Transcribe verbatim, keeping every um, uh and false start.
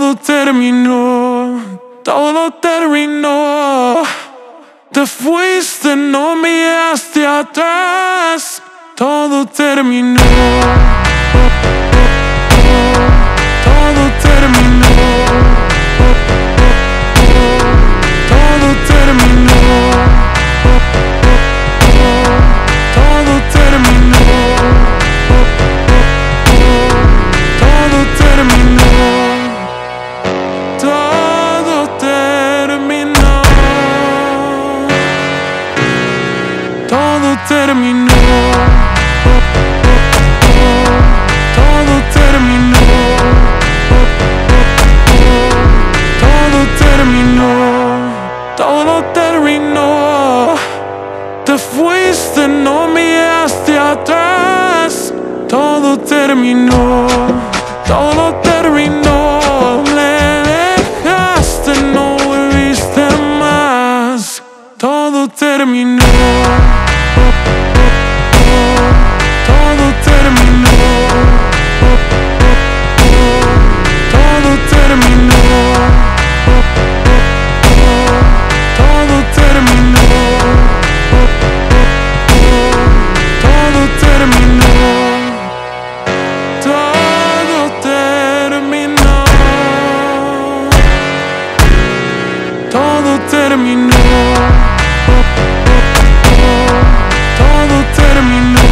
Todo terminó, todo terminó. Te fuiste, no miraste atrás. Todo terminó. Todo terminó. Todo terminó. Todo terminó. Todo terminó. Todo terminó. Todo terminó. Todo terminó. Todo terminó. Todo terminó. Te fuiste, no miraste atrás. Todo terminó. Todo terminó. Le dejaste, no volviste más. Todo terminó. Todo terminó. Todo terminó. Todo terminó. Todo terminó. Todo terminó. Todo terminó. Todo terminó.